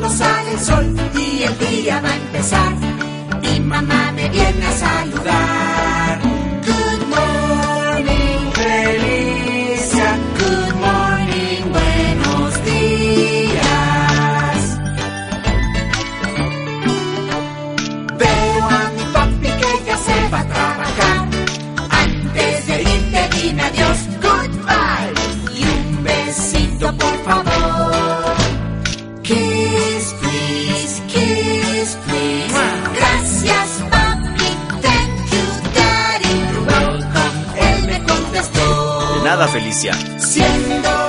cuando sale el sol y el día va a empezar. Mi mamá me viene a saludar. Good morning, Felicia. Good morning, buenos días. Veo a mi papi que ya se va a trabajar. Antes de irte dime adiós, goodbye. Y un besito por favor. Kiss, please, kiss, please. Gracias, papi, thank you, daddy. You're welcome, él me contestó. De nada, Felicia. Siendo